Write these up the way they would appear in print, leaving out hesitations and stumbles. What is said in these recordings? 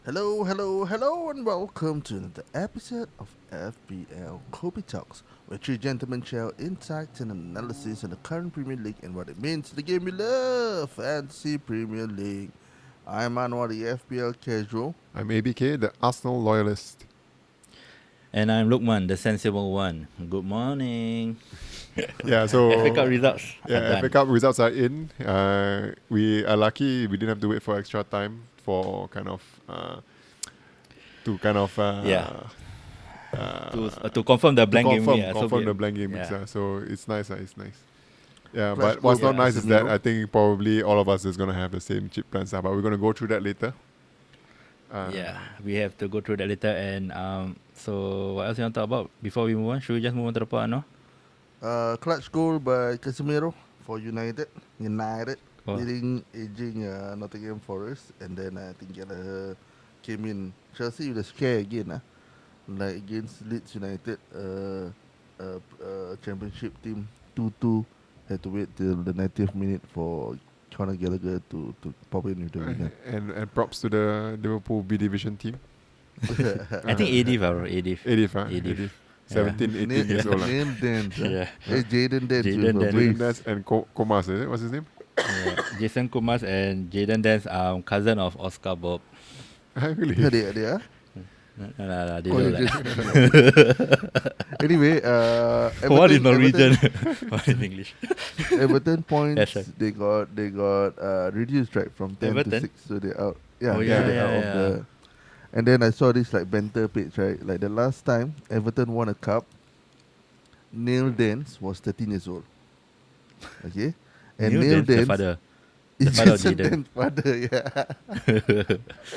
Hello, hello, hello, and welcome to another episode of FPL Kobe Talks, where three gentlemen share insights and analysis on the current Premier League and what it means to the game we love, Fantasy Premier League. I'm Anwar, the FPL casual. I'm ABK, the Arsenal loyalist. And I'm Lukman, the sensible one. Good morning. Yeah, so FA Cup results are yeah, FA done. Cup results are in. We are lucky we didn't have to wait for extra time for Yeah. To confirm the blank game week. confirm the blank game weeks. Yeah. So it's nice. It's nice. Yeah, Clutch but what's goal not by nice is that Casemiro. I think probably all of us is gonna have the same chip plans. But we're gonna go through that later. Yeah, we have to go through that later. And so what else you want to talk about before we move on? Should we just move on to the part, no? Clutch goal by Casemiro for United, Oh. leading aging Nottingham Forest, and then I think Gallagher came in. Chelsea with a scare again, like against Leeds United, championship team 2-2. Had to wait till the 90th minute for Conor Gallagher to pop in with the winner. And props to the Liverpool B Division team. I think Adif, bro. Adif. Adif, huh? Adif. Adif. 17, 18 years old. Neil Dent. Yeah. Hey, Jaden Dent. Jayden Dent. Jaden Dance and Comas, is it? What's his name? Yeah. Jason Kumas and Jaden Dance, cousin of Oscar Bob. Really? Yeah, they are. They Oh, don't they like. just- Anyway, What is Everton- Norwegian? What is English? Everton points Yes, sir. they got reduced right from 10 to Everton? 6, so they're out. Yeah, Oh, so yeah, they're out of the. And then I saw this like banter page, right? Like the last time Everton won a cup, Neil Dance was 13 years old. Okay, and Neil Dance, the Dance father. is father of Jason Jaden. Dance's father, yeah.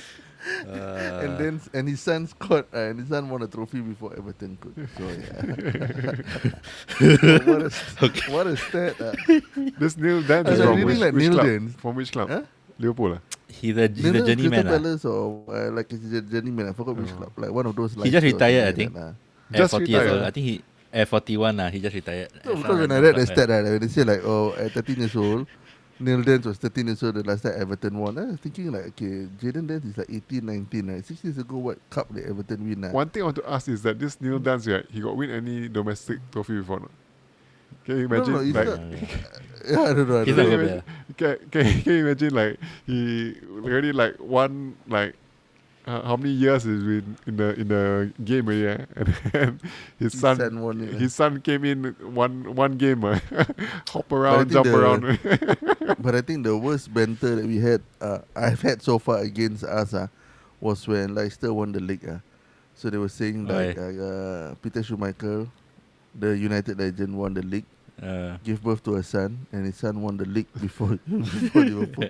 And his son scored, and his son won a trophy before Everton could. So yeah. What a stat! This Neil Dance I is was from reading which, like which Neil club? Dance. From which club? Huh? Liverpool. He's a Crystal journeyman. Palace or like he's a journeyman. I forgot which Oh. club. Like one of those. He just Leicester or retired, I something think. like At Just 40 years retired. old. I think he at 41 he just retired. So because when I read the stat, right, when they say like, oh, at 13 years old, Neil Dance was 13 years old the last time Everton won. I was thinking like, okay, Jaden Dance is like 18, 19, right? 6 years ago, what cup did Everton win? One thing I want to ask is that this Neil Dance, right, he got win any domestic trophy before? No? Can you imagine? No, he's like, not. Yeah, I don't know. I He's don't not know. good player. can you imagine like he already like won like how many years he's been in the game already, and then his son won it. his son came in one game, hop I around, think jump the- around. But I think the worst banter that we had, I've had so far against us, was when Leicester won the league. So they were saying like Peter Schumacher, the United legend, won the league, gave birth to a son, and his son won the league before Liverpool.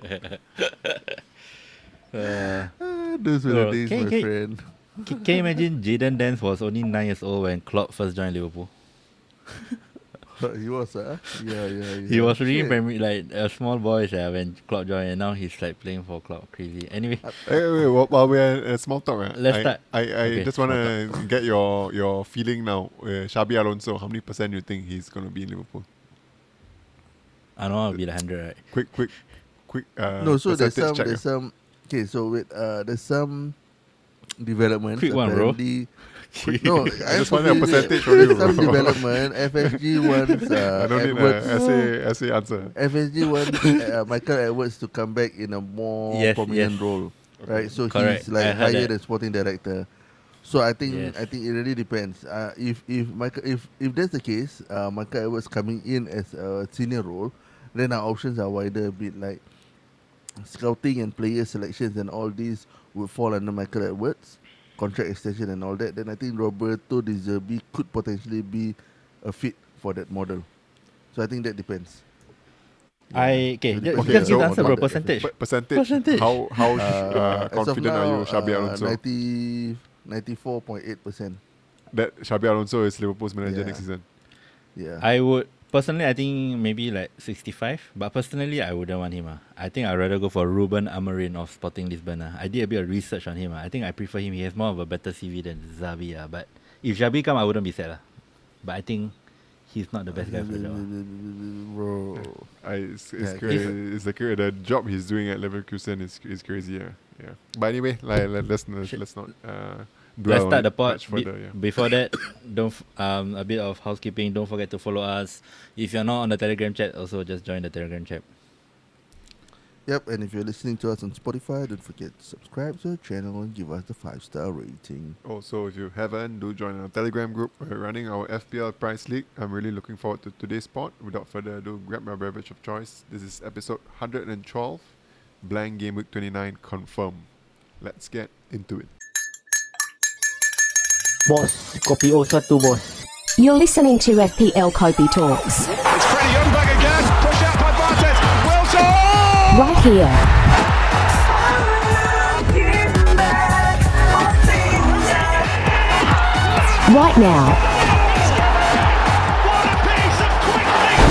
Those were the Bro, days, can- my can- friend. Can you imagine Jaden Dance was only 9 years old when Klopp first joined Liverpool? He was, yeah. He was really Shit. like a small boy when Klopp joined, and now he's like playing for Klopp. Crazy. Anyway, Wait, while we're at small talk, Let's start. I Okay, just want to get your feeling now. Xabi Alonso, how many % you think he's going to be in Liverpool? I know I'll be the 100, right? Quick. No, so there's percentage check, some. Okay, so wait, there's some development. Quick one, bro. No, I just want a percentage from you, Some bro. development. FSG wants I don't need Edwards. an essay answer. FSG wants Michael Edwards to come back in a more Yes, prominent yes. role, right? So Correct. he's like I heard hired that. as sporting director. So I think Yes. it really depends. If that's the case, Michael Edwards coming in as a senior role, then our options are wider a bit. Like scouting and player selections and all these would fall under Michael Edwards, contract extension and all that. Then I think Roberto De Zerbi could potentially be a fit for that model. So I think that depends. Okay, So just, depends just give on the answer, bro. the- Percentage. Percentage. How As of confident now, are you, Xabi Alonso, 94.8%. that Xabi Alonso is Liverpool's manager Yeah. next season? Yeah. I would personally, I think maybe like 65. But personally, I wouldn't want him. I think I'd rather go for Ruben Amorim of Sporting Lisbon. I did a bit of research on him. I think I prefer him. He has more of a better CV than Xavi. But if Xabi come, I wouldn't be sad. But I think he's not the best guy for the job. Bro. It's Yeah, crazy. It's the job he's doing at Leverkusen is crazy. Yeah. But anyway, let's not Should- dwell Let's on start it the pod. much further. Yeah. Before that, a bit of housekeeping. Don't forget to follow us. If you're not on the Telegram chat, also just join the Telegram chat. Yep, and if you're listening to us on Spotify, don't forget to subscribe to our channel and give us the 5-star rating. Also, if you haven't, do join our Telegram group. We're running our FPL Prize League. I'm really looking forward to today's pod. Without further ado, grab your beverage of choice. This is episode 112, Blank Game Week 29 confirm. Let's get into it. Bos, kopi O1 bos. You're listening to FPL Kopi Talks. It's Freddie Youngberg again, pushed out by Bartes. Wilton! Right here. Right now. What a piece of quick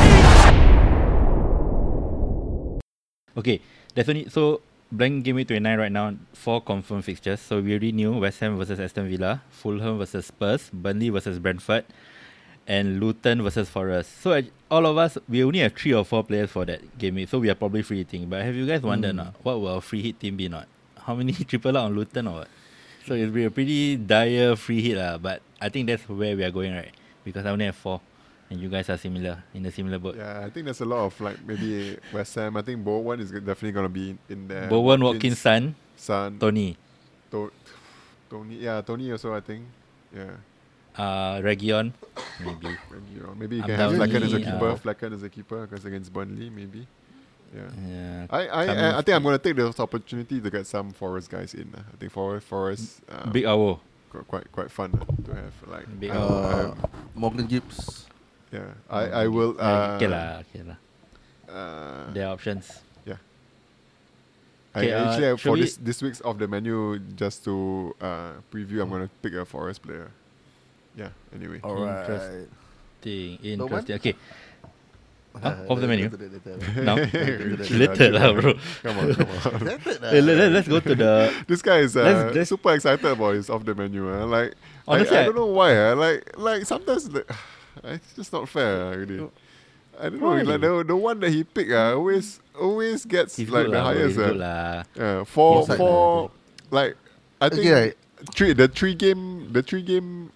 thinking! Okay, definitely. So, blank game week 29 right now, 4 confirmed fixtures. So, we already knew West Ham versus Aston Villa, Fulham versus Spurs, Burnley versus Brentford, and Luton versus Forest. So, all of us, we only have 3 or 4 players for that game week. So, we are probably free hitting. But have you guys wondered not? What will our free hit team be not? How many triple out on Luton or what? So, it'll be a pretty dire free hit. But I think that's where we are going, right? Because I only have 4. And you guys are similar, in a similar boat. Yeah, I think there's a lot of maybe West Ham. I think Bowen is definitely going to be in there. Bowen, Watkins, Son, Tony. Tony, Tony. Yeah, Tony also, I think. Yeah. Region, maybe. Maybe you can have Abdallah, Flecken as a keeper. uh, Flecken as a keeper because against Burnley, maybe. Yeah. Yeah. I think I'm going to take this opportunity to get some Forest guys in. I think Forest Big Owl. quite fun to have. Big Morgan Gibbs. Yeah, I will. Okay lah. There are options. Yeah. Okay, Actually, should for we- this week's of the menu, just to preview, I'm gonna pick a Forest player. Yeah. Anyway. Alright. Interesting. Okay. Off the menu. Later. Now, later lah, bro. Come on. Let's go to the. This guy is Let's- super excited about his off the menu. Like, Honestly, I don't know why. Like sometimes it's just not fair. Really. I don't know. Why? Like the one that he picked, always gets He's like good the lah, bro. highest. He's good lah. Yeah, Inside for like I think Okay, the three game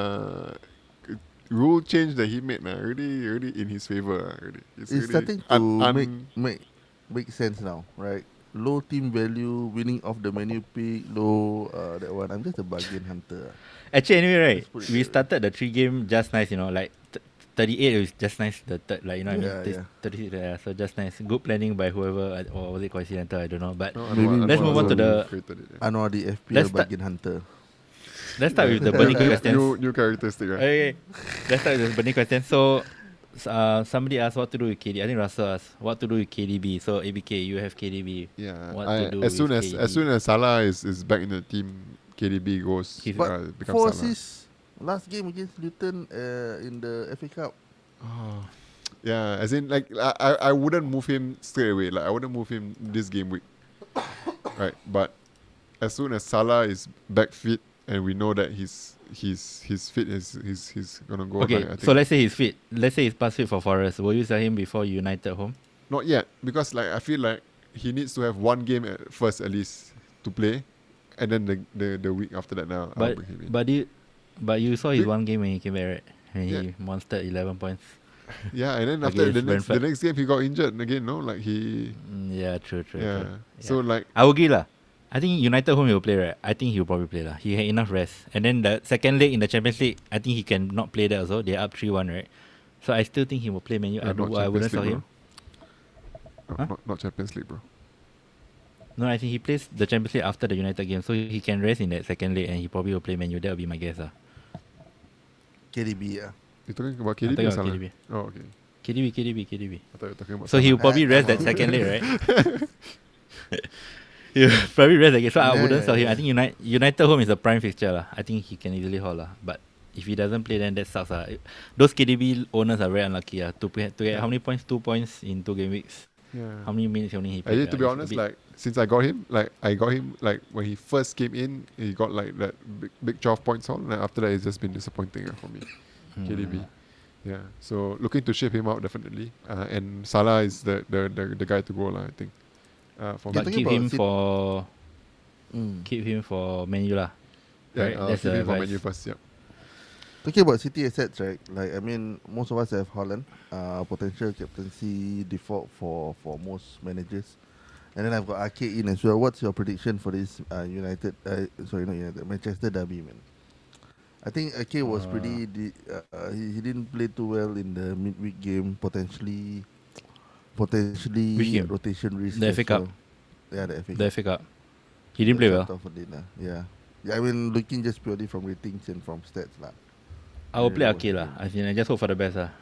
rule change that he made really in his favor. Really. It's really starting to make sense now, right? Low team value, winning off the menu pick, low that one. I'm just a bargain hunter. Actually, anyway, right? Let's put it We that way. started the 3 game just nice, like 38 is just nice. The third, like what I Yeah, mean. 36, yeah. So just nice. Good planning by whoever, or was it coincidental? I don't know. But No, Maybe let's move on to the. created it, yeah. Anwar the FPL Let's start- bargain hunter. Let's start with the burning questions. New characteristic, right? Okay, let's start with the burning question. So, somebody asked what to do with KDB. I think Russell asked what to do with KDB. So, ABK, you have KDB. Yeah. What to do as soon with as KDB? Salah is back in the team, KDB goes But becomes 4 Salah. assists last game against Luton in the FA Cup. Oh. Yeah, as in I wouldn't move him straight away. Like I wouldn't move him this game week. Right. But as soon as Salah is back fit and we know that he's fit, he's gonna go. Okay, like, I think so let's say he's fit. Let's say he's past fit for Forest. Will you sell him before United home? not yet, because I feel like he needs to have one game at least to play, and then the week after that now I'll But bring him in. but you saw his Did- one game when he came back, right? When Yeah. he monstered 11 points. Yeah, and then after Against the Brentford. next game he got injured again. No, like he Yeah, true. yeah. So like I will agree lah. I think United home he will play, right? I think he will probably play lah. He had enough rest. And then the second leg in the Champions League, I think he can not play that also. They're up 3-1, right? So I still think he will play Man U. Yeah, not I wouldn't Champions sell League, him. Huh? not Champions League, bro. No, I think he plays the Champions League after the United game. So he can rest in that second leg and he probably will play Man U. That will be my guess. KDB, yeah. You're talking about I'm KDB talking or about Salah? KDB. Oh, okay. KDB. I thought you were talking about So he will Salah. probably rest that second leg, right? He'll probably rest that game. So I Yeah, wouldn't sell him. yeah. I think United home is a prime fixture. Lah. I think he can easily hold. Lah. But if he doesn't play, then that sucks. Lah. Those KDB owners are very unlucky. To get how many points? 2 points in 2 game weeks. Yeah. How many minutes only he played? Actually, to be It's a honest, bit- like since I got him like when he first came in, he got like that big 12 points on. And after that, it's just been disappointing for me. KDB. Yeah, so looking to shape him out definitely. And Salah is the guy to go lah, I think. For Yeah, But me. talking keep about him City- for Mm. keep him for Man U lah. Yeah, right, that's keep the him for advice. menu first. Yeah. Talking about City assets, right? Like, I mean, most of us have Haaland, potential captaincy default for most managers. And then I've got Ake in as well. What's your prediction for this Manchester derby, man? I think Ake was pretty. He didn't play too well in the midweek game. Potentially Which game? rotation risk. The as FA Cup. well. Yeah, the FA The Cup. FA Cup. He didn't play well. Sort of a dinner, yeah. I mean, looking just purely from ratings and from stats, lah. I will play Yeah, Ake lah. I think I just hope for the best lah.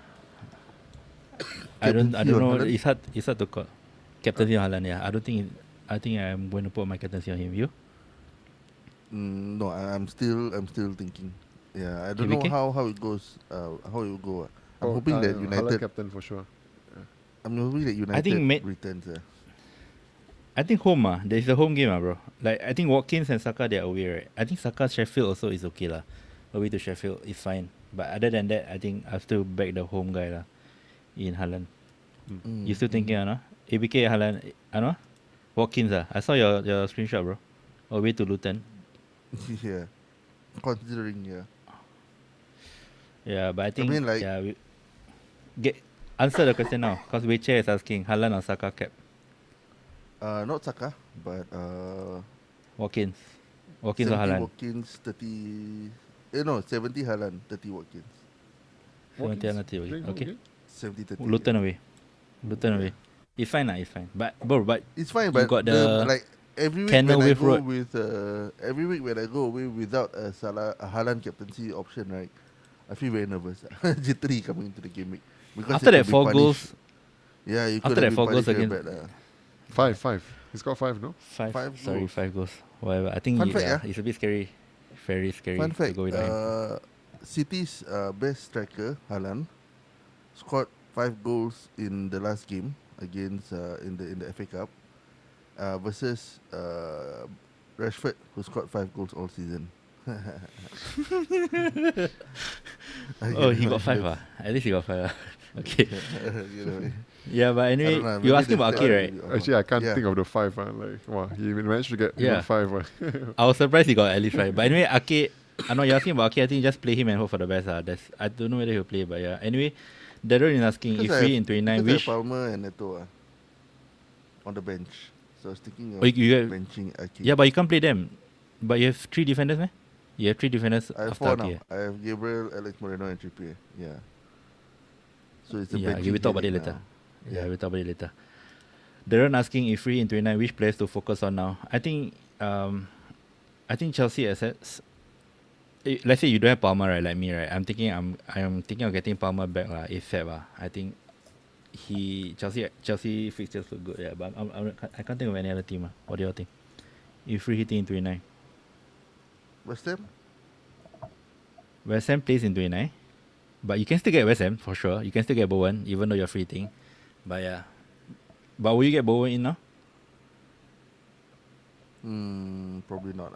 I Captaincy don't on know. Haaland? It's hard to call. Captaincy on Haaland, yeah. I think I'm going to put my captaincy on him. You? No, I'm still thinking. Yeah, I don't KVK? know how it goes. How it will go. I'm Oh, hoping that Haaland United. captain for sure. I'm hoping that United returns. I think home there is a home game bro. Like I think Watkins and Saka they are away, right? I think Saka Sheffield also is okay lah. Away to Sheffield is fine. But other than that, I think I still back the home guy lah. In Haaland. You still thinking ABK Haaland Watkins I saw your screenshot bro. Away to Luton. Yeah, considering Yeah, but I think mean, like- we answer the question now because Weche is asking Haaland or Saka cap. not Saka, but Watkins or Haaland. Watkins 30. 70 Haaland, 30 Watkins. 70 Haaland, 30 Playing okay. home 70 30. Luton away. It's fine it's fine. But It's fine, You but got the, the like every week Canal when I Wave go Road. with every week when I go away without a Haaland captaincy option, right? I feel very nervous, jittery coming into the game week. Because after it that could be 4 punished. goals, Yeah, you after could that have 4 been goals punished very against- bad. 5. He's got 5, no? 5 5 goals. Whatever. I think Fun fact, it's a bit scary. Very scary Fun to fact: go without him. City's best striker Haaland scored 5 goals in the last game against in the FA Cup versus Rashford, who scored 5 goals all season. Oh, he got 5 At least he got 5 Okay. You know, Yeah, but I anyway, don't know, you maybe asking the about stats Ake, will right? be off. Actually, I can't Yeah. think of the 5. Like, he managed to get Yeah. 5. I was surprised he got at least 5. But anyway, Ake, I know you're asking about Ake. I think just play him and hope for the best. I don't know whether he'll play, but yeah. Anyway, Darren is asking Because if I free have- in 29 because I have wish. Palmer and Neto on the bench. So I was thinking of Oh, you have- benching Ake. Yeah, but you can't play them. But you have 3 defenders, man. You have 3 defenders I have after 4 Ake. now. I have Gabriel, Alex Moreno, and Trippier. Yeah. So it's a Yeah, benching we'll talk about it headache later. now. Yeah, we'll talk about it later. Darren asking if free in 29 which players to focus on now. I think Chelsea assets. Let's say you don't have Palmer, right? Like me, right? I'm thinking of getting Palmer back ASAP. I think Chelsea fixtures look good. Yeah, but I can't think of any other team. What do you all think? If free hitting in 29, West Ham? West Ham plays in 29, but you can still get West Ham for sure. You can still get Bowen even though you're free hitting. But yeah, but will you get Bowen in now? Probably not.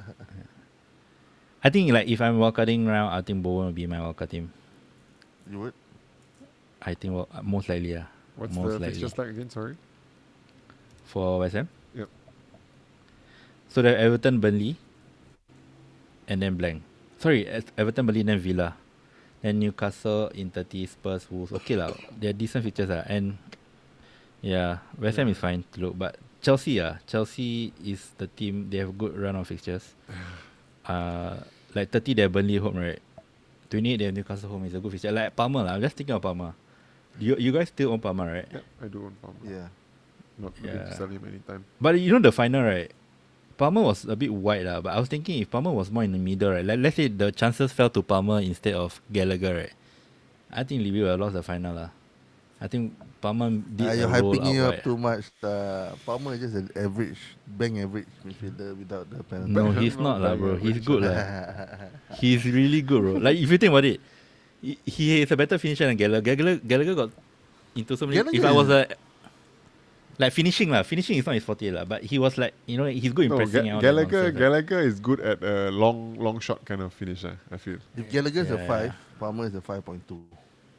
I think like if I'm wildcarding round, I think Bowen will be my wildcard team. You would? I think most likely, yeah. What's most the likely. fixtures like again? Sorry. For West Ham? Yep. So they have Everton, Burnley, and then blank. Sorry, Everton, Burnley, then Villa. Then Newcastle in 30, Spurs, Wolves. Okay lah, they're decent fixtures and yeah, West Ham is fine to look. But Chelsea is the team, they have good run of fixtures. Like 30 they have Burnley home, right? 28 they have Newcastle home, is a good fixture. Like Palmer lah, I'm just thinking of Palmer. You guys still own Palmer, right? Yeah, I do own Palmer. Yeah. Not looking Yeah. to sell him anytime. But you know the final, right? Palmer was a bit wide lah, but I was thinking if Palmer was more in the middle, right? Like let's say the chances fell to Palmer instead of Gallagher, right? I think Levy would have lost the final lah. I think Palmer did You're a roll hyping out him up wide. too much. Palmer is just an average, bang average midfielder without the penalty. No, he's not lah, bro. He's good lah. He's really good, bro. Like if you think about it, he is a better finisher than Gallagher. Gallagher got into so many. If Gallagher I was is- like finishing is not his forte lah. But he was like, he's good in No, pressing. and all that Gallagher nonsense, right? Gallagher is good at a long shot kind of finisher, I feel. If Gallagher's Yeah, a 5, Palmer is a 5.2.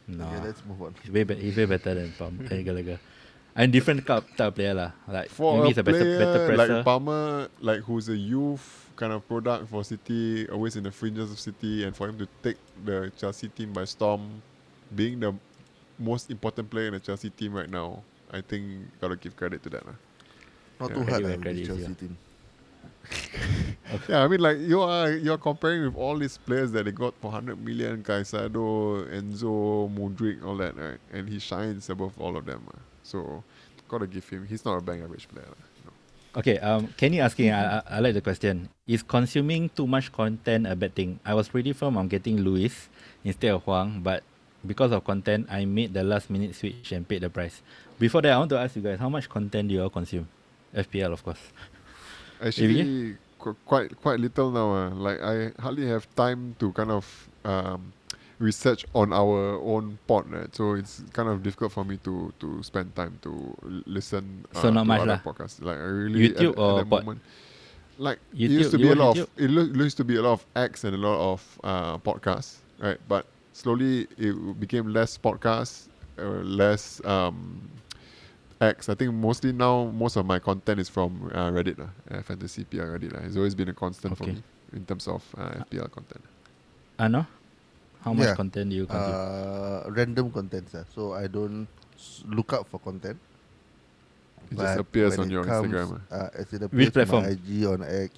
No. Okay, let's move on. He's way better than Gallagher. And different type of player lah. Like For maybe a he's a better player presser. like Palmer, like who's a youth kind of product for City, always in the fringes of City, and for him to take the Chelsea team by storm, being the most important player in the Chelsea team right now, I think gotta give credit to that. Not Yeah. too hard Credit where with credit the is Chelsea due. team. Yeah, I mean, like you're comparing with all these players that they got for 100 million, Caicedo, Enzo, Mudryk, all that, right? And he shines above all of them. So gotta give him. He's not a bang average player. Okay, Kenny asking, I like the question. Is consuming too much content a bad thing? I was pretty firm on getting Luis instead of Huang, but because of content, I made the last minute switch and paid the price. Before that, I want to ask you guys, how much content do you all consume? FPL, of course. Actually, quite little now. Like I hardly have time to kind of research on our own pod, right? So it's kind of difficult for me to spend time to listen So not to much other lah. podcasts. Like I really YouTube at or that pod? moment, like YouTube, it used to you be a watch lot YouTube? of used to be a lot of acts and a lot of podcasts, right? But slowly it became less podcasts, less acts. I think mostly now most of my content is from Reddit, Fantasy PR Reddit. It's always been a constant for Okay. me in terms of FPL content. No? How much Yeah. content do you consume? Random contents. So I don't look out for content. It just But appears when on it your comes, Instagram. as it appears Which on platform? my IG, on X.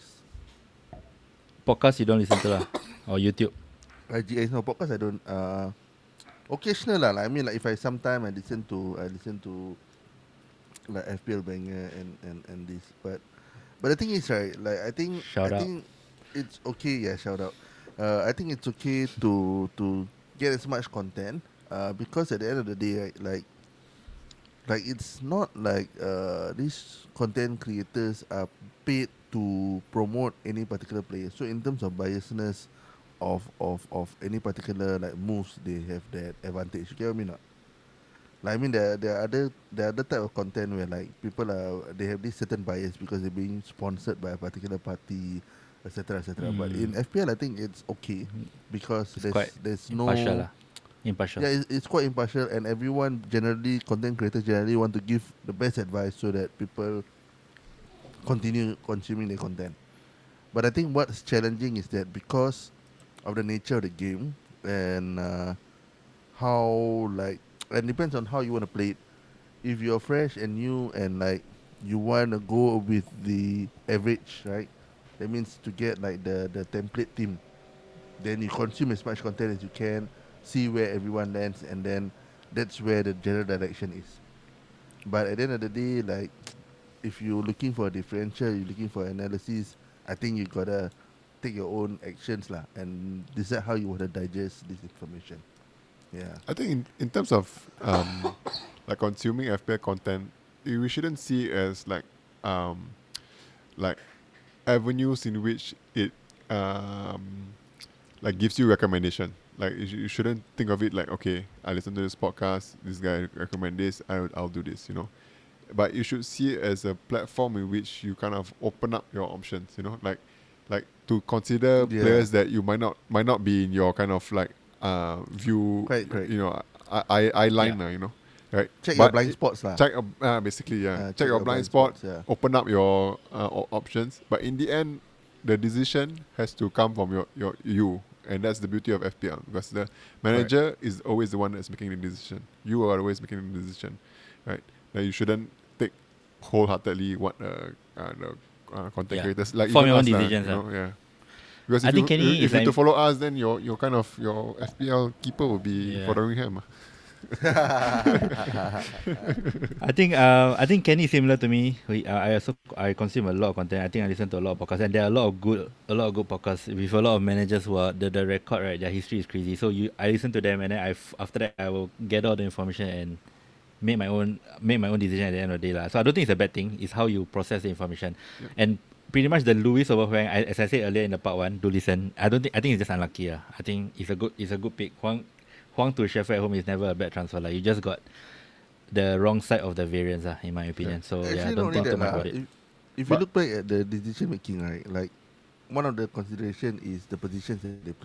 Podcast you don't listen to lah? Or YouTube? IG, no, podcast I don't. Occasional lah. Like, I mean, like if I sometime I listen to like FPL banger and this. But the thing is, right, like I think Shout out. think it's okay. Yeah, shout out. I think it's okay to get as much content. Because at the end of the day, right, like it's not like these content creators are paid to promote any particular player. So in terms of biasness of any particular like moves, they have that advantage. You get what I mean? Not? Like I mean, there are other type of content where like people they have this certain bias because they're being sponsored by a particular party, etc. etc. But in FPL, I think it's okay because there's no Impartial lah. Impartial. yeah, it's quite impartial, and everyone generally, content creators generally want to give the best advice so that people continue consuming their content. But I think what's challenging is that because of the nature of the game and how like, and depends on how you want to play it. If you're fresh and new and like you want to go with the average, right? That means to get like the template team. Then you consume as much content as you can, see where everyone lands, and then that's where the general direction is. But at the end of the day, like if you're looking for a differential, you're looking for analysis, I think you gotta take your own actions lah and decide how you want to digest this information. Yeah. I think in terms of like consuming FPL content, we shouldn't see it as like avenues in which it like gives you recommendation. Like you shouldn't think of it like, okay, I listen to this podcast, this guy recommend this, I'll do this, you know. But you should see it as a platform in which you kind of open up your options, you know, like to consider Yeah. players that you might not be in your kind of like view, Correct. you know, eye line, Yeah. you know, right? Check But your blind it- spots lah. Check basically, yeah. Check your blind spots. Open up your options. But in the end, the decision has to come from you, and that's the beauty of FPL because the manager is always the one that's making the decision. You are always making the decision, right? Now you shouldn't take wholeheartedly what the content Yeah. creators like. Form even your own us lah, decisions, you know, yeah. Because I if think you, Kenny if is you to like- follow us, then your kind of your FPL keeper will be Yeah. following him. I think Kenny is similar to me. I consume a lot of content. I think I listen to a lot of podcasts, and there are a lot of good podcasts with a lot of managers who are the record, right? Their history is crazy. So I listen to them, and then after that I will gather all the information and make my own decision at the end of the day lah. So I don't think it's a bad thing. It's how you process the information, and pretty much the Luis over Huang, as I said earlier in the part one, do listen. I think it's just unlucky. I think it's a good pick. Huang to Sheffield at home is never a bad transfer. Like you just got the wrong side of the variance, in my opinion. So Actually, yeah, not don't only think too that much lah. about it. If you look back at the decision making, right, like one of the consideration is the positions that they play.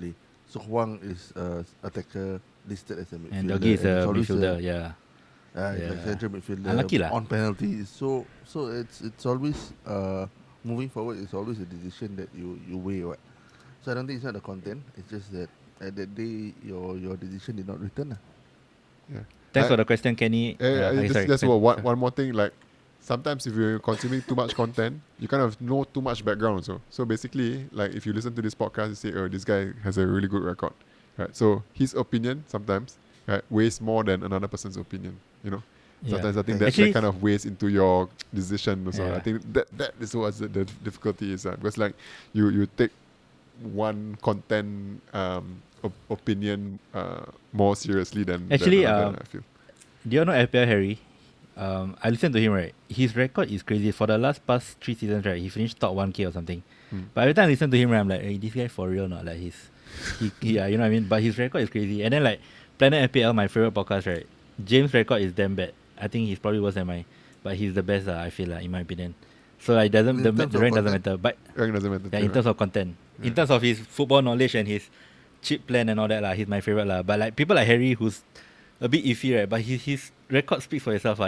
So Huang is attacker listed as a midfielder. And Doggy is and a it's always midfielder. Yeah. It's like Yeah. central midfielder Unlucky lah. on penalties. So it's always moving forward. It's always a decision that you weigh. What? So I don't think it's not the content. It's just that at that day your decision did not return. Yeah. Thanks I- for the question, Kenny. Just one more thing. Like sometimes if you're consuming too much content, you kind of know too much background. So basically, like if you listen to this podcast, you say, "Oh, this guy has a really good record," right? So his opinion sometimes weighs more than another person's opinion. You know. Sometimes I think that Actually- kind of weighs into your decision. Also, Yeah. I think that is what the difficulty is, because like you take one content opinion more seriously than Actually, another, I feel. Do you know FPL Harry? I listened to him, right? His record is crazy. For the past 3 seasons, right, he finished top 1K or something. But every time I listen to him, right, I'm like, hey, this guy for real not? Like yeah, you know what I mean? But his record is crazy. And then like Planet FPL, my favorite podcast, right? James' record is damn bad. I think he's probably worse than mine. But he's the best, I feel like, in my opinion. So like the In terms of rank doesn't content? matter. But Rank doesn't matter. yeah, too, in terms of content. In terms of his football knowledge and his chip plan and all that, he's my favorite. But like people like Harry, who's a bit iffy, right? But his record speaks for itself.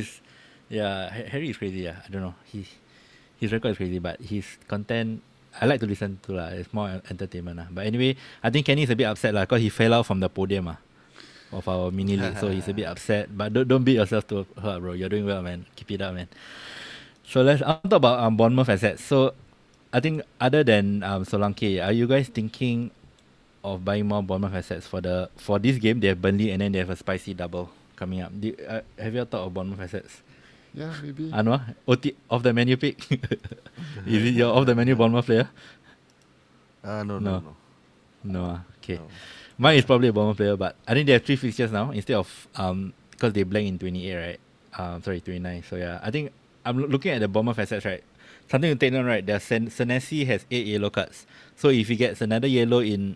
Harry is crazy. I don't know. His record is crazy, but his content I like to listen to. It's more entertainment. But anyway, I think Kenny is a bit upset because he fell out from the podium of our mini league. So he's a bit upset. But don't beat yourself too hard, bro. You're doing well, man. Keep it up, man. So I'll talk about Bournemouth assets. So I think other than Solanke, are you guys thinking of buying more Bournemouth assets for this game? They have Burnley and then they have a spicy double coming up. Have you thought of Bournemouth assets? Yeah, maybe. Anwar, OT of the menu pick. Is it your off the menu Bournemouth player? No. Okay. No. Mine is probably a Bournemouth player, but I think they have 3 fixtures now instead of because they blank in 28, right? 29. So yeah, I think I'm looking at the Bournemouth assets, right? Something to take note, right? Senesi has 8 yellow cards. So if he gets another yellow in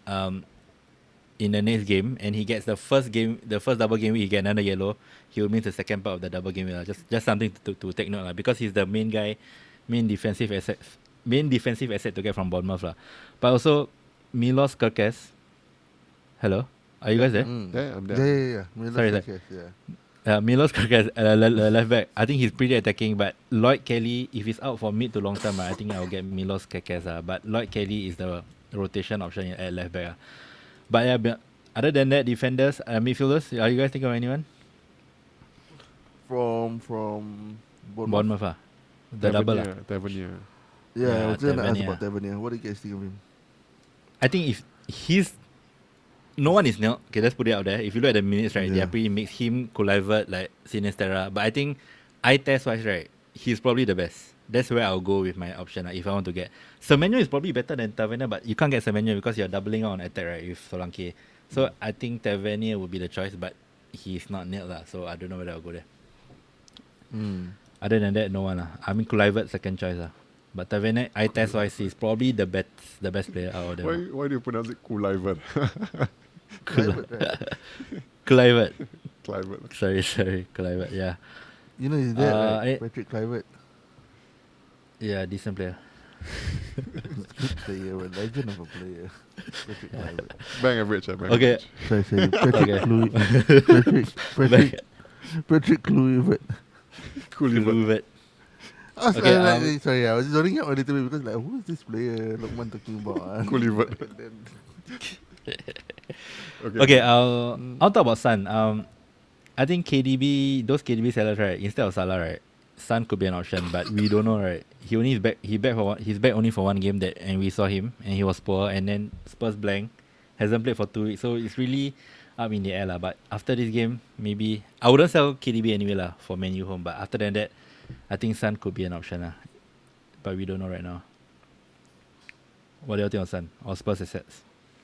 the next game and he gets the first double game week, he get another yellow, he will miss the second part of the double game week. Just something to take note, because he's the main defensive asset to get from Bournemouth. But also Milos Kerkez. Hello? Are you guys there? Yeah, I'm there. Yeah. Milos Sorry, Kerkez, yeah. Milos Kerkez, left back. I think he's pretty attacking, but Lloyd Kelly, if he's out for mid to long term, I think I'll get Milos Kerkez. But Lloyd Kelly is the rotation option at left back. But yeah, other than that, defenders, midfielders, are you guys thinking of anyone? From Bournemouth. The double. Tavernier. Yeah, I was going to ask Tavernier. about Tavernier. What do you guys think of him? I think if he's no one is nailed. Okay, let's put it out there. If you look at the minutes, right, they Yeah. are pretty mixed. Him, Kluivert, like Sinistera. But I think eye test wise, right, he's probably the best. That's where I'll go with my option. If I want to get Semenyo is probably better than Tavernier, but you can't get Semenyo because you're doubling out on attack, right, with Solanke. So I think Tavernier would be the choice, but he's not nailed so I don't know whether I'll go there. Other than that, no one I mean Kluivert second choice But Tavernier eye test wise, he's probably the best player out of them. Why do you pronounce it Kluivert? Kluivert, right? Kluivert. Kluivert. Sorry, Kluivert. Yeah, You know his dad, right? I- Patrick Kluivert. yeah, decent player. Good player, a legend of a player. Patrick Kluivert. Bang average, bang Okay. average. Sorry. Patrick Okay. Patrick Kluivert. Kluivert. Okay, Sorry, I was zoning out a little bit because like, who is this player Lokman talking about? Kluivert. Then- Okay, I'll talk about Son. I think those KDB sellers, right, instead of Salah, right, Son could be an option, but we don't know, right. He's back only for one game and we saw him and he was poor, and then Spurs blank, hasn't played for 2 weeks, so it's really up in the air But after this game, maybe I wouldn't sell KDB anyway for Man U home, but after that, I think Son could be an option but we don't know right now. What do you think of Son or Spurs assets?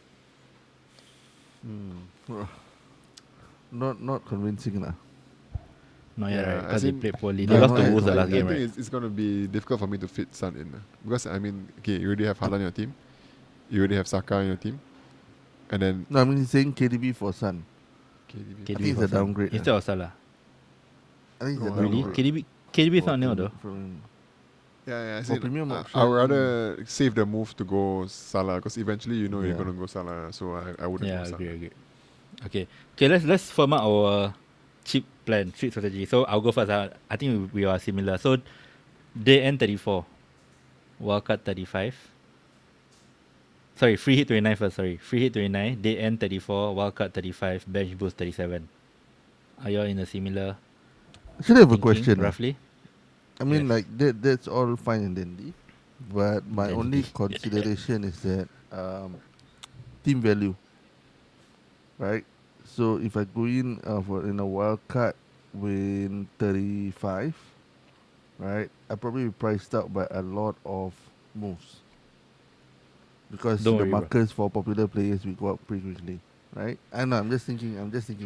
Not convincing lah. Not yet, right? I Because they think- played poorly. No, They lost not to yet, Wolves the not last I game, think right? it's going to be difficult for me to fit Son in. Because, I mean, okay, you already have Haaland in your team. You already have Saka in your team. And then No, I mean he's saying KDB for Son. KDB. I think it's a downgrade. Instead of Salah. I think it's a Oh, downgrade. Really? KDB is not nil though. From- Yeah, For premium option, I would rather save the move to go Salah because eventually you know you're Yeah. gonna go Salah, so I wouldn't Yeah, go Salah. agree. Okay. Let's firm up our cheap plan, cheap strategy. So I'll go first. I think we are similar. So day end 34, wildcard 35. Sorry, free hit 29 first. Sorry, free hit 29, day end 34, wildcard 35, bench boost 37. Are you all in a similar Actually, I have a thinking, question. roughly? I mean, Yes. like that's all fine and dandy, but my only Dandy. consideration is that team value, right? So if I go in in a wild card with 35, right, I probably be priced out by a lot of moves because Don't the worry, bro. markers for popular players will go up pretty quickly, right? I know. I'm just thinking.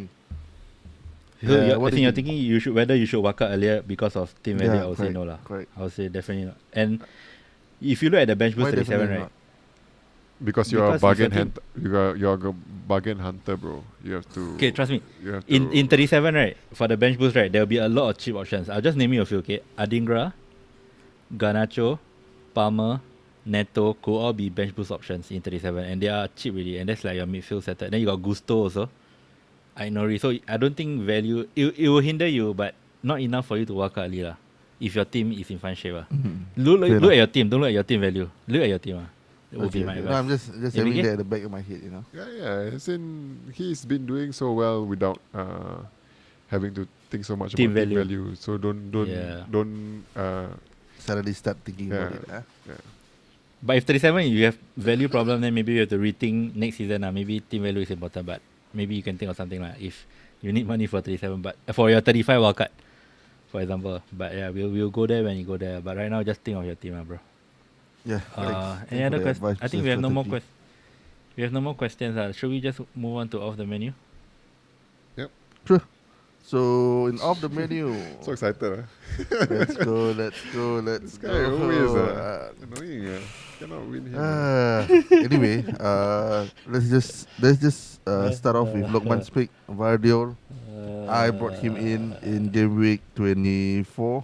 So Yeah, I what do think you you're think? thinking whether you should walk out earlier because of team value. Yeah, I would say correct, no lah. correct. I would say definitely not. And if you look at the bench boost Why 37, definitely right? not? Because you're a Because if bargain your team- hunter. You're a bargain hunter, bro. You have to. Okay, trust me. You have In to- 37, right, for the bench boost, right, there will be a lot of cheap options. I'll just name you a few, okay? Adingra, Garnacho, Palmer, Neto could all be bench boost options in 37, and they are cheap really, and that's like your midfield setter. Then you got Gusto also, Ainori. So I don't think value, it will hinder you, but not enough for you to walk out early lah. If your team is in fine shape. Look Fair at your team, don't look at your team value. Look at your team. That would be Okay, my okay. advice. No, I'm just Yeah, having Miguel? that at the back of my head, you know. Yeah. As in, he's been doing so well without having to think so much Team about value. team value. So don't Yeah. Suddenly start thinking about it. yeah. But if 37 you have value problem, then maybe you have to rethink next season. Maybe team value is important, but maybe you can think of something like if you need money for 37, but for your 35 wildcard, for example. But yeah, we'll go there when you go there. But right now, just think of your team, bro. Yeah. Any other questions? I think we have no more questions. We have no more questions. Should we just move on to off the menu? Sure. So in off the menu, So excited. let's go. This guy always annoying. Cannot win him. Anyway, let's just start off with Lokman's pick, Vardiol. I brought him in game week 24.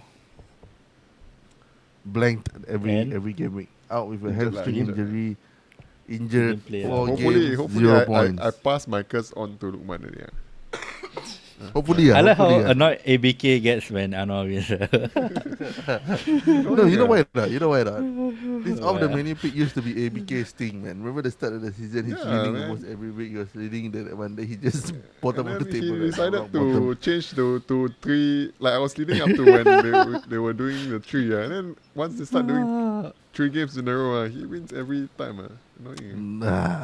Blanked And? every game week. Out with a Injured lah, hamstring injured. injury. Injured Didn't play lah. 4 hopefully, games, hopefully 0 points. I pass my curse on to Lukman already. Hopefully, I like how hopefully, annoyed ABK gets when Anwar wins. No, you know why not? This off the Why? menu pick used to be ABK's thing, man. Remember the start of the season, he's Yeah, winning man. almost every week. He was leading that one day. He just bottom And of the then table. he like, decided rock to bottom. change to 3. Like I was leading up to when they were doing the 3. And then once they start doing 3 games in a row, he wins every time. Annoying.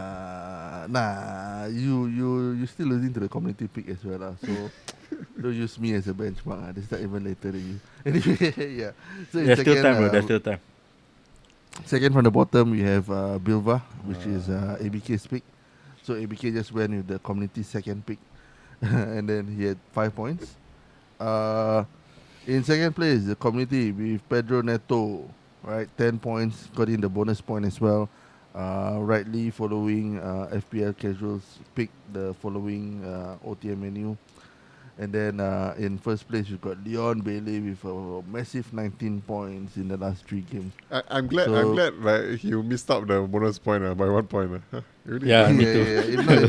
Nah. You still losing to the community pick as well, lah. So don't use me as a benchmark. They start even later than you. Anyway, yeah. So in There's still second, time, bro. There's still time. second from the bottom, we have Bilva, which is ABK's pick. So ABK just went with the community second pick, and then he had 5 points. In second place, the community with Pedro Neto, right, 10 points, got in the bonus point as well. Rightly following FPL Casuals pick the following OTM menu. And then in first place, we've got Leon Bailey with a massive 19 points in the last 3 games. I'm glad. So- I'm glad. Like you missed out the bonus point by 1 point. Really? Yeah, me too. If not,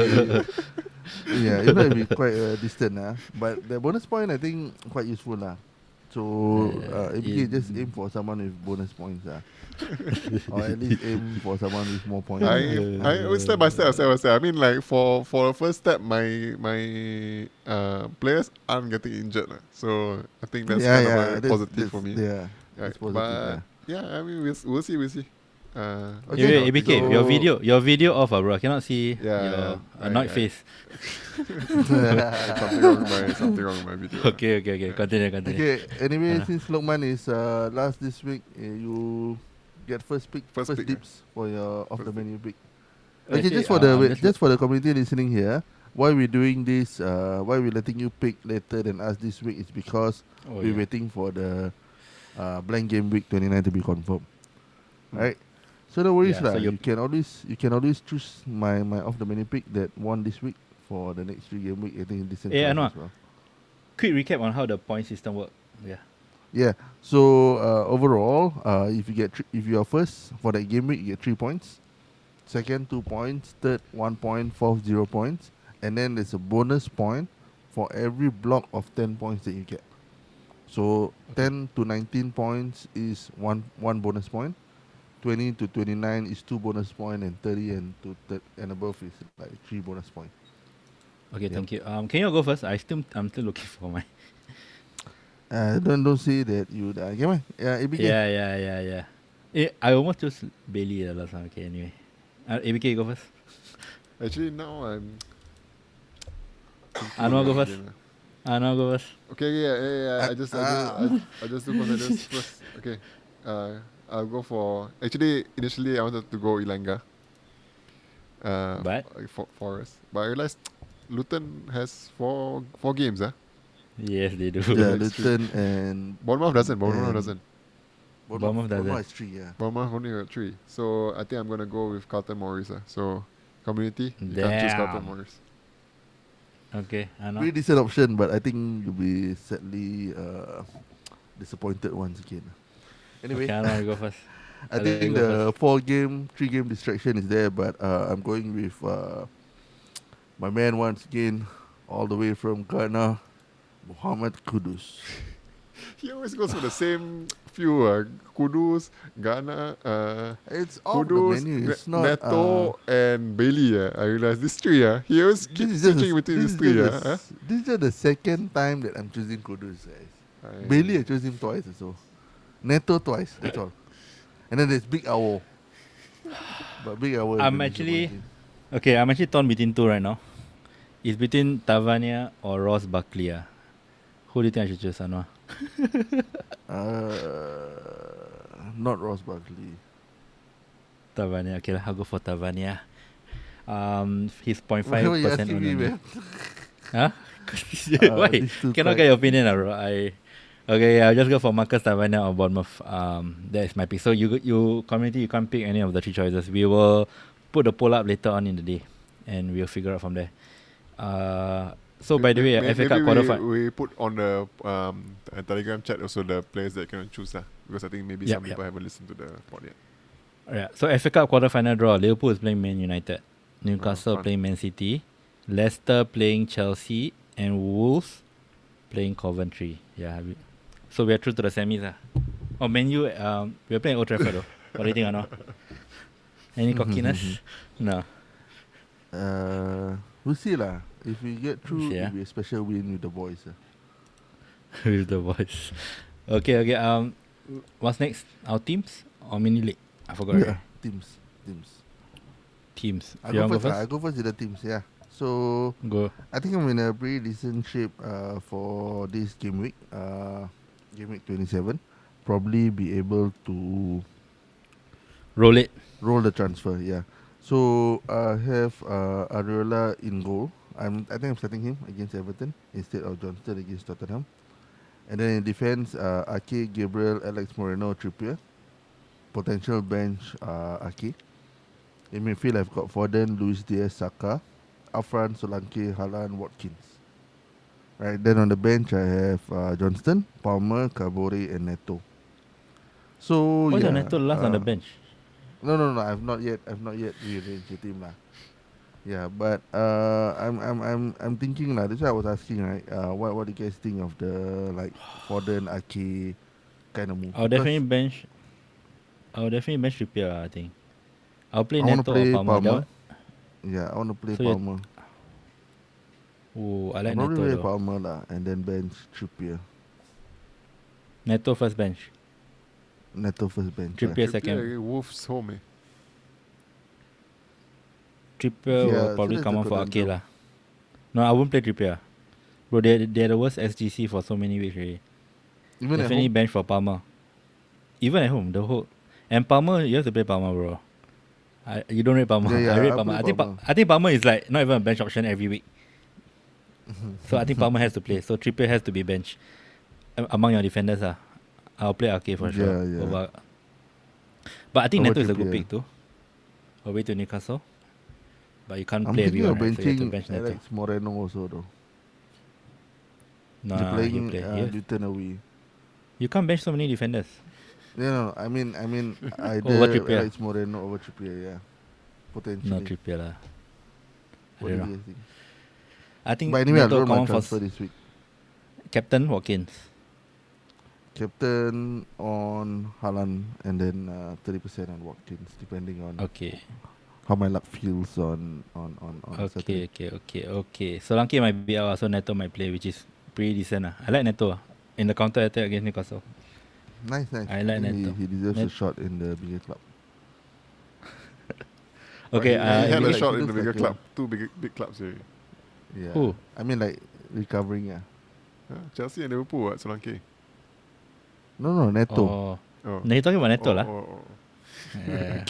it might be quite distant. But the bonus point, I think, quite useful. So ABK just aim for someone with bonus points. Or at least aim for someone with more points. I step by step. I mean, like for the first step, my players aren't getting injured. So I think that's kind of a positive for me. Yeah, Right. it's positive. But I mean, we'll see. Okay. Wait, ABK, so- your video off, bro. I cannot see Yeah, your annoyed I- face. something wrong with my video. Okay. Continue. Okay, anyway, since Lokman is last this week, you get first First pick, dips for your off the First menu pick. Okay, Okay, just for the let's just for the community listening here, why we're doing this, why we're letting you pick later than us this week is because we're waiting for the blank game week 29 to be confirmed, right? So no worries, Yeah, so lah. you- You can always choose my off the menu pick that won this week for the next 3 game week. I think this Anwar. Quick recap on how the point system works. Yeah. So overall, if you are first for that game week, you get 3 points. Second, 2 points. Third, 1 point. Fourth, 0 points. And then there's a bonus point for every block of 10 points that you get. So 10 to 19 points is one bonus point. 20 to 29 is 2 bonus point, and 30 and above is like 3 bonus point. Okay, thank you. Can you go first? I'm still looking for my. Don't say that you okay, man. Yeah, ABK. Yeah. I almost chose Bailey the last one. Okay, anyway. ABK, you go first. Actually, now I'm. Anwar go first. Anwar go first. Okay, yeah. I just do consensus first. Okay. I'll go for. Actually, initially I wanted to go Ilanga. But? For Forest, but I realized Luton has four games. Yes, they do. Yeah, Luton and Bournemouth doesn't. Bournemouth doesn't. Bournemouth is 3. Yeah. Bournemouth only got 3. So I think I'm gonna go with Carlton Morris. So community, you can't choose Carlton Damn. Morris. Okay, Anwar. Pretty decent option, but I think you'll be sadly disappointed once again. Anyway, Okay, Anwar, you go first. I Okay, think you go the 3-game distraction is there, but I'm going with my man once again, all the way from Ghana, Muhammad Kudus. He always goes for the same few. Kudus, Ghana, It's all Kudus, the menu. It's not Neto, and Bailey. I realize these 3. He always keeps switching between these 3. This is just the second time that I'm choosing Kudus, guys. Bailey, I chose him twice or so. Neto twice, that's all. And then there's Big Owl. But Big Owl. I'm actually torn between 2 right now. It's between Tavernier or Ross Buckley. Who do you think I should choose, Anwar? Not Ross Barkley. Tavernier. Okay, I'll go for Tavernier. He's 0.5% Why are you on asking me, man? Huh? Why? these two Cannot quite- get your opinion, bro. Okay, yeah, I'll just go for Marcus Tavernier or Bournemouth. That is my pick. So you community, you can't pick any of the 3 choices. We will put the poll up later on in the day, and we'll figure out from there. So by the way, FA Cup quarterfinal. we put on the Telegram chat also the players that can choose because I think maybe Yep, some people haven't listened to the pod yet. Yeah. So FA Cup quarterfinal draw. Liverpool is playing Man United. Newcastle fun. playing Man City. Leicester playing Chelsea, and Wolves playing Coventry. Yeah. So we are through to the semis. Oh, Man U. We are playing Old Trafford though. What do you think, Anwar? Any cockiness? No. We'll see lah. If we get through, Yeah. it'll be a special win with the boys. With the voice. Okay. What's next? Our teams or mini league? I forgot. Yeah. Right? Teams. I You go want to first. go I first? go first with the teams. Yeah. So Go. I think I'm in a pretty decent shape for this game week. Game week 27. Probably be able to Roll it. roll the transfer. Yeah. So I have Areola in goal. I think I'm starting him against Everton instead of Johnston against Tottenham. And then in defense, Ake, Gabriel, Alex Moreno, Trippier. Potential bench, Ake. In midfield, I've got Foden, Luis Diaz, Saka. Up front, Solanke, Haaland, Watkins. Right, then on the bench, I have Johnston, Palmer, Kabore, and Neto. So Why yeah, is Neto last on the bench? No. I've not yet rearranged the team lah. Yeah, but I'm thinking lah. That's why I was asking, right? What do you guys think of the like Foden, Ake kind of move? I'll definitely bench Trippier, I think. I'll play I wanna Neto play or Palmer. Palmer. Yeah, I want to play So you're- Palmer. Oh, I like I'll probably Neto play though. Palmer lah, and then bench Trippier. Neto first bench. Neto first bench. Trippier second. Wolves home. Trippier Yeah, will so probably that's come the on for Ake conundrum. lah. No, I won't play Trippier. Bro, they're the worst SGC for so many weeks already. Even at Definitely home. bench for Palmer. Even at home, the whole. And Palmer, you have to play Palmer, bro. You don't rate Palmer. Yeah, I rate I'll Palmer. play I Palmer. think Palmer is like not even a bench option every week. So I think Palmer has to play. So Trippier has to be bench among your defenders. I'll play Ake for sure. Yeah. Over. But I think Over Neto is a good Trippier. pick too. Away to Newcastle. But you can't I'm play thinking of everyone, right? So you have to benching bench Neto. Alex Moreno also though. No, They're he'll playing play. Luton away. You can't bench so many defenders. I mean, either Over Trippier. Alex Moreno over Trippier, yeah, potentially. No Trippier lah. What I do don't you know. guys think? I think But anyway, I'll Neto roll my common transfer for this week. Captain Watkins. Captain on Haaland and then 30% on Watkins, depending on Okay. how my luck feels on Saturday. Okay. Solanke might be out, so Neto might play, which is pretty decent. I like Neto in the counter attack against Newcastle. Nice. I like think Neto. he deserves a Net- shot in the bigger club. Okay, he had a like- shot he in the looks bigger like club. Two big clubs here. Yeah. Who? I mean, like recovering. Yeah. Chelsea and Liverpool at Solanke. No, Neto. Oh. Oh. No, you're talking about Neto lah. Oh. Yeah.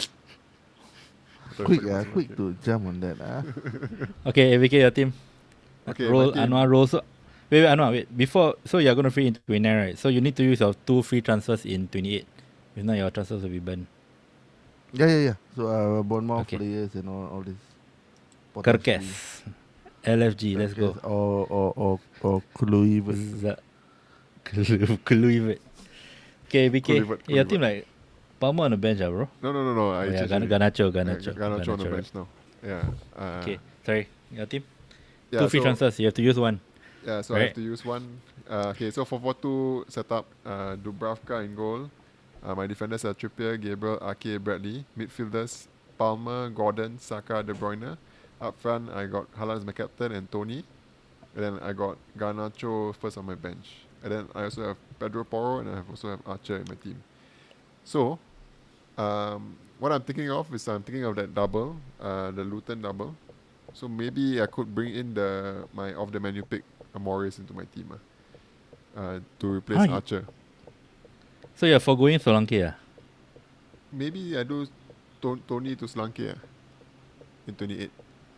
Quick to jump on that. Okay, AVK, your team. Okay, Roll my team. Anwar rolls. Wait, Anwar, wait. Before, so you're gonna free in 29, right? So you need to use your 2 free transfers in 28. If not, your transfers will be burned. Yeah. So Bournemouth Okay. players and all this. Kerkes, LFG, let's go. Or Kluivert. Kluivert. Okay, BK, Kluivert. your team like Palmer on the bench, bro. No. Oh, yeah, changed it. Garnacho, Garnacho on the right. bench now. Yeah. Okay, sorry, your team. Yeah, 2 free so- transfers, you have to use one. Yeah, so I Right. have to use one. Okay, so 4-4-2 setup. Dubravka in goal. My defenders are Trippier, Gabriel, Ake, Bradley. Midfielders, Palmer, Gordon, Saka, De Bruyne. Up front, I got Haaland as my captain and Tony. And then I got Garnacho first on my bench. And then I also have Pedro Porro and I also have Archer in my team. So, what I'm thinking of is that double, the Luton double. So maybe I could bring in my off the menu pick, Morris, into my team to replace Hi. Archer. So you're foregoing Solanke, Maybe I do Tony to Solanke in 28.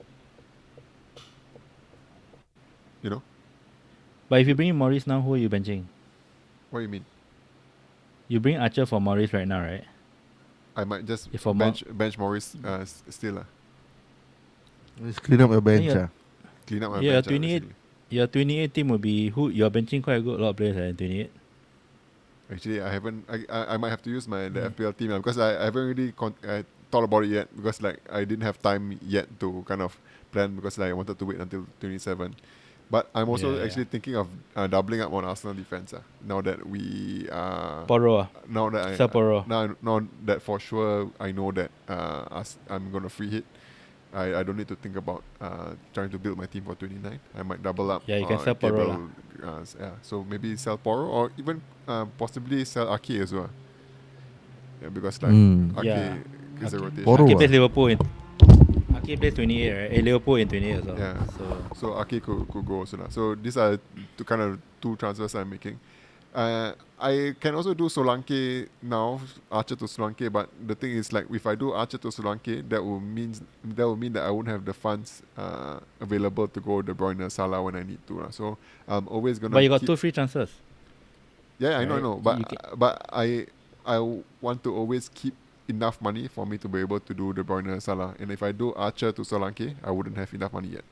You know? But if you bring in Morris now, who are you benching? What do you mean? You bring Archer for Morris right now, right? I might just If for bench Morris still. Just clean up your bench. Yeah. Clean up my Yeah, bench. 28. Basically. Your 28 team will be who? You're benching quite a lot of players in 28. Actually, I haven't. I might have to use the FPL team because I haven't really thought about it yet because like I didn't have time yet to kind of plan because like I wanted to wait until 27. But I'm also actually thinking of doubling up on Arsenal defense now that we Porro. now that Sell Porro. now that for sure I know that I'm gonna free hit. I don't need to think about trying to build my team for 29. I might double up. Yeah, you can sell Porro Gabriel, yeah, so maybe sell Porro or even possibly sell Ake as well. Yeah, because like Ake Yeah. is a Ake. rotation. Porro. Ake plays Liverpool in. Ake plays 28, right? Liverpool in 28 as well. Yeah. So Ake could go also now. So these are kind of 2 transfers I'm making. I can also do Solanke now, Archer to Solanke, but the thing is like if I do Archer to Solanke, that will mean that I won't have the funds available to go De Bruyne, Salah when I need to. So I'm always gonna. But you got keep- 2 free transfers. Yeah, I right? know, You but I want to always keep enough money for me to be able to do De Bruyne, Salah, and if I do Archer to Solanke, I wouldn't have enough money yet.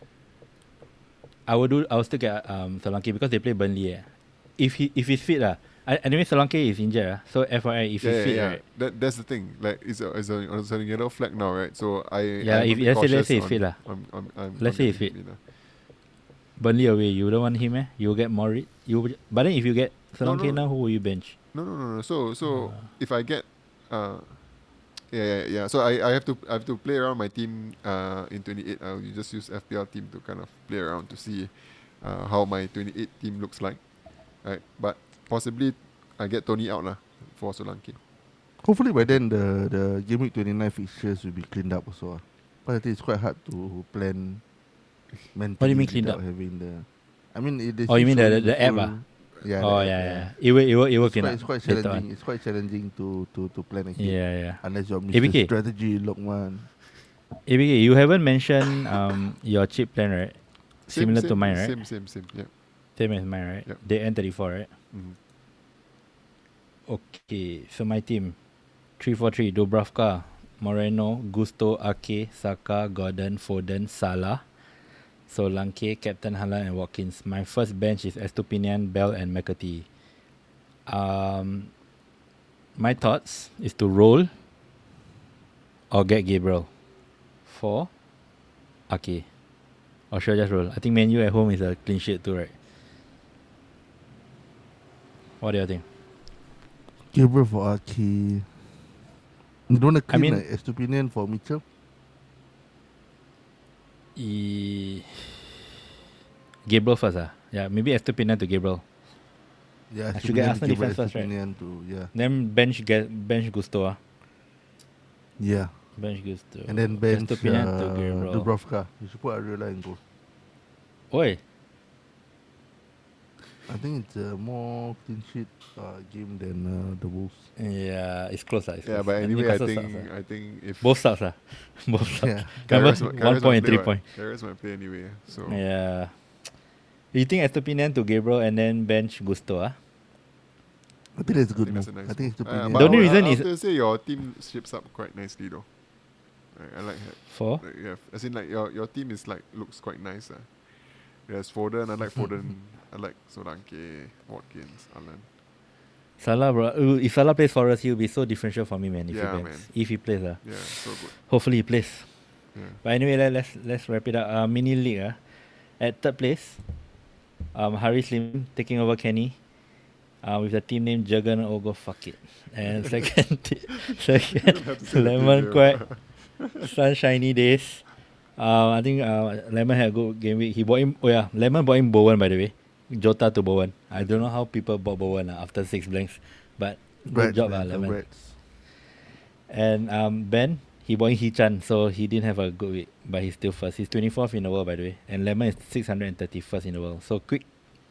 I will still get Solanke because they play Burnley. If he's fit anyway Solanke is injured. So FYI, if he's fit, right? That's the thing. Like it's a yellow flag now, right? So Yeah, I'm if- a bit let's say cautious he's fit lah. Let's say he's fit. Burnley away, you don't want him, You get Morris. But then if you get Solanke no. now, who will you bench? No. So if I get yeah. So I have to play around my team in 28. I'll just use FPL team to kind of play around to see how my 28 team looks like. Right, but possibly I get Tony out for Solanke. Hopefully by then the game week 29 fixtures will be cleaned up also. But I think it's quite hard to plan mentally. What do you mean cleaned without up? having the. I mean, it, Oh, you mean the the app, Yeah. Oh the app, yeah. It will clean up It's quite later challenging. on. It's quite challenging to plan ahead. Yeah. Unless you're Mr. ABK. Strategy Lokman. ABK, you haven't mentioned your chip plan, right? Similar to mine, right? Same. Yeah. Same as mine, right? Yep. They end 34, right? Mhm. Okay, so my team 3-4-3: Dubravka, Moreno, Gusto, Ake, Saka, Gordon, Foden, Salah, Solanke, Captain Haaland, and Watkins. My first bench is Estupinian, Bell, and McAtee. My thoughts is to roll or get Gabriel for Ake. Or should I just roll? I think Man U at home is a clean sheet too, right? What do you think? Gabriel for Aki. You don't want to I clean mean- like Estupinian for Mitchell? Gabriel first, Yeah, maybe Estupinian to Gabriel. Yeah, I should get Estupinian to Arsenal Gabriel, defense first, right? Estupinian to, yeah. Then bench Gusto, Yeah. Bench Gusto. And then bench Estupinian to Gabriel. Dubravka. You should put Ariola in goal. Oi, I think it's a more clean sheet game than the Wolves. yeah, it's close, It's Yeah, close. but And anyway, Newcastle sucks, I think if both sucks, Both sucks. Yeah. Remember? Carreras might- 1 Carreras point and might 3 play, point. Carreras might play anyway. So Yeah. You think Estupinian to Gabriel and then bench Gusto, I think that's a I good think that's move. a nice I think move. Estupinian. But The only I would- reason I is- have to say your team shapes up quite nicely though. I like that. For? Like, yeah, as in like your team is like looks quite nice. There's Foden. I like Foden. I like Solanke, Watkins, Alan. Salah, bro. If Salah plays for us, he'll be so differential for me, man. If Yeah, he plays, man. if he plays, Yeah, so good. hopefully he plays. Yeah. But anyway, let's wrap it up. Mini league, at third place, Harry Slim taking over Kenny, with a team name Jurgen Ogo. Fuck it. And second, have to say the Lemon team Quack, name. Sunshiny Days. I think Lemon had a good game week. He bought him. Oh yeah, Lemon bought him Bowen, by the way. Jota to Bowen. I don't know how people bought Bowen after 6 blanks, but good job, man, Lemon. congrats. And Ben, he bought in Hee-chan, so he didn't have a good week, but he's still first. He's 24th in the world, by the way. And Lemon is 631st in the world. So quick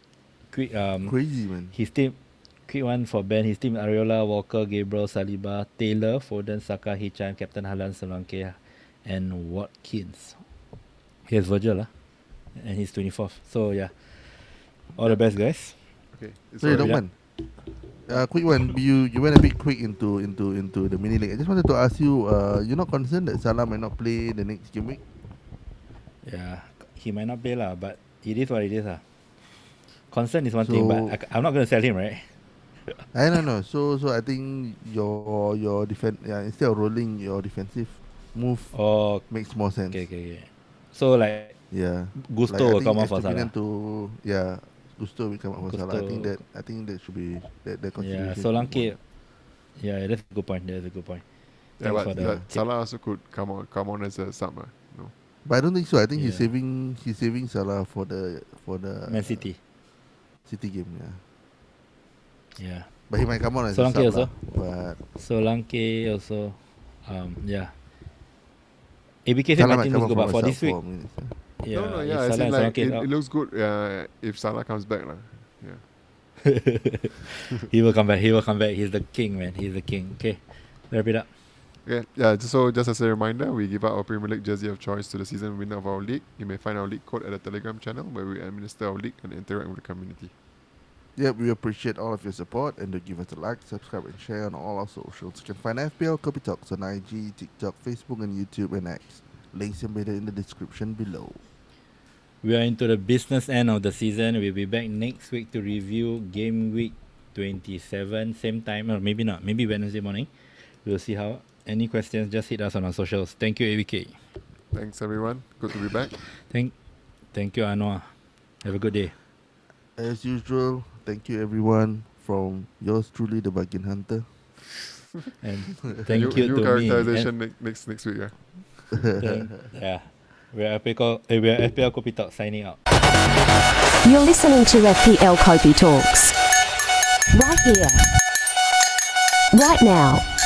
Crazy, man. his team, quick one for Ben. His team: Ariola, Walker, Gabriel, Saliba, Taylor, Foden, Saka, Hee-chan, Captain Haaland, Solanke, and Watkins. Here's Virgil, and he's 24th. So yeah, all the best, guys. Okay. It's So you alright. don't want. Quick one. You went a bit quick into the mini league. I just wanted to ask you. You're not concerned that Salah might not play the next game week? Yeah, he might not play lah, but it is what it is lah. Concern is one thing, So- but I'm not gonna sell him, right? I don't know. So I think your defense. Yeah, instead of rolling your defensive move Oh, makes more sense. okay. So like Yeah. Gusto I will think come out for Estupinian Salah. Gusto will come out for Salah. I Gusto. think that should be that Yeah, consideration. Solanke. Yeah, that's a good point. That's a good point. Yeah, Thanks but, for the but tip. Salah also could come on as a sub. No. But I don't think so. I think he's Yeah. saving Salah for the Man City. City game. Yeah. Yeah. But he might come on as Solanke a sub also? lah. But Solanke also. Yeah. ABK said Salah my might team come looks on good, but from for a this sub week, for minutes. yeah, No, if yeah. As Salah in and like Solanke is it out, looks good. If Salah comes back, Yeah. he will come back. He's the king, man. He's the king. Okay, wrap it up. Okay, yeah. So just as a reminder, we give out our Premier League jersey of choice to the season winner of our league. You may find our league code at the Telegram channel where we administer our league and interact with the community. Yep, we appreciate all of your support and to give us a like, subscribe, and share on all our socials. You can find FPL Copy Talks on IG, TikTok, Facebook, and YouTube and X. Links embedded in the description below. We are into the business end of the season. We'll be back next week to review game week 27, same time, or maybe not. Maybe Wednesday morning. We'll see how. Any questions? Just hit us on our socials. Thank you, AVK. Thanks everyone. Good to be back. Thank you, Anwar. Have a good day. As usual, thank you everyone from yours truly, the Bargain Hunter. And thank you new to me. characterization next week. Yeah. We're FPL Kopi Talk signing out. You're listening to FPL Kopi Talks. Right here. Right now.